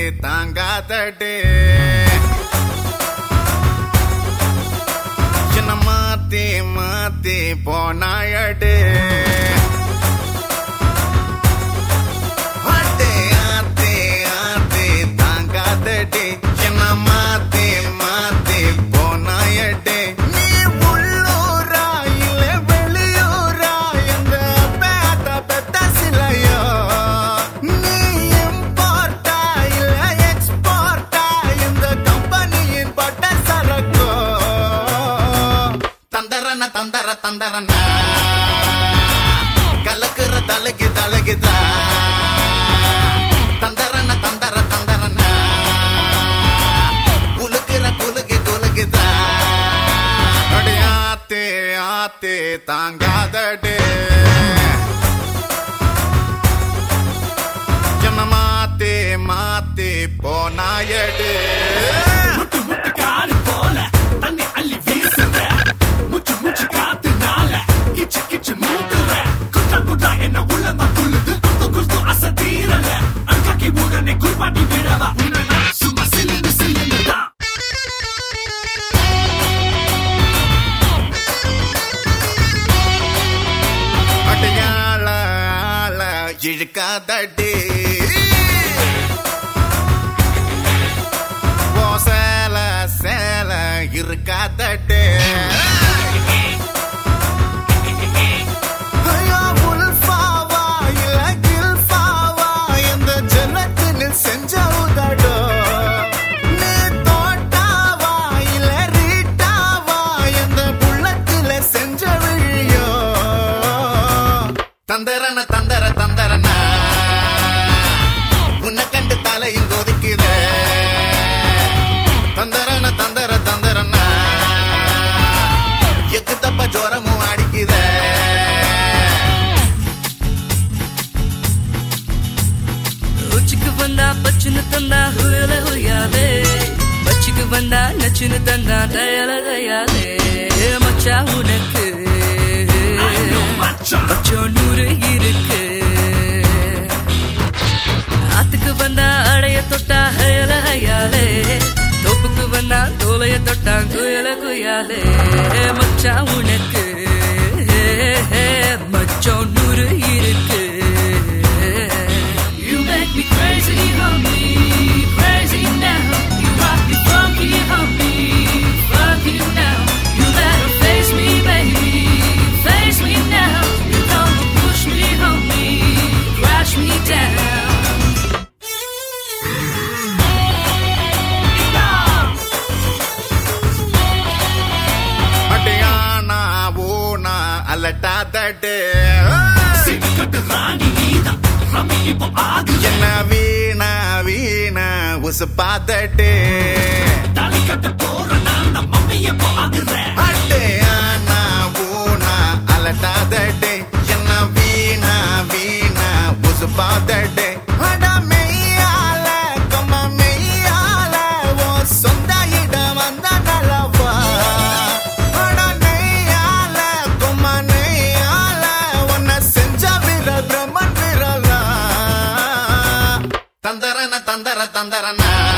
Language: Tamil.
தாங்காதடே என்ன மாத்தி மாத்தி போனாயடே ஆத்தே ஆத்தே ஆத்தே தாங்காதடே என்ன மாத்தி மாத்தி போனாயடே நீ உள்ளூரா இல்ல வெளியூரா எந்த பேத பெத்த சிலையோ நீ இம்போர்ட்டா இல்ல எக்ஸ்போர்ட்டா இந்த கம்பெனியின் பட்ட சரக்கோ தந்தரன தந்தர தந்தரன கலக்குற தலைக்கு தலைக்குதா தந்தரன தந்தர தந்தரன குலுக்குற குலுக்கு குலுக்குதா ஆத்தே ஆத்தே தாங்காதடே என்ன மாத்தே மாத்தே போனாயடே முட்டு முட்டு காடு போல தண்ணி அள்ளி வீசுற முச்சு முச்சு காத்துனால கிச்சு கிச்சு மூக்குற குட்டா குட்டா என்ன உள்ளமா துள்ளுது குத்து குத்து அசத்தீரல அன்காக்கி உடனே குர்பாட்டி விடவா உன்னை சும்மா சில்லுன்னு சில்லுன்னு தான் அடையாள ஆள இழுக்காதடே ஓ சேல சேல இருக்காதடே ஐயோ உல்ஃபாவா இல்ல கில்ஃபாவா எந்த ஜன்னத்தில் செஞ்ச உதடோ நீ தோட்டாவா இல்ல ரீட்டாவா எந்த புள்ளத்தில் செஞ்ச விழியோ தந்தரன தந்தர தந்தரன உன்னை கண்டு தலையும் கொதிக்குதே தந்தரன தந்தர தந்தரன எக்கு தப்ப ஜோரமும் அடிக்குதே உச்சிக்கு வந்தா பச்சுன்னு தந்தா ஹுயல ஹுயாலே பச்சுக்கு வந்தா நச்சுன்னு தந்தா தயல தயாலே மச்சா உனக்கு மச்சோ நூறு இருக்கு ஆத்துக்கு வந்தா அடைய தொட்டா ஹயல ஹயாலே தோப்புக்கு வந்தா தோலைய தொட்டா குயல குயாலே மச்சா உனக்கு மச்சோ நூறு இருக்கு You make me crazy, homie, crazy now. You rock me funky, homie, funky now. You better face me, baby, face me now. You don't push me, homie, crash me down. அடையானா ஓனா அலட்டாதடே சிக்கட்டு ராணி நீதான் ரம்மி இப்போ ஆகு என்ன வீணா வீணா உசுப்பாதடே தாலி கட்ட போற நான் நம்ம மம்மிய இப்போ ஆகுற அடையானா ஓனா அலட்டாதடே என்ன வீணா வீணா உசுப்பாதடே அட மெய்யால கம்மா மெய்யால ஓ சொந்த இடம் வந்த நலவா அட நெய்யால கும்மா நெய்யால உன்னை செஞ்ச விரல் பிரம்மன் விரலா தந்தரன தந்தர தந்தரன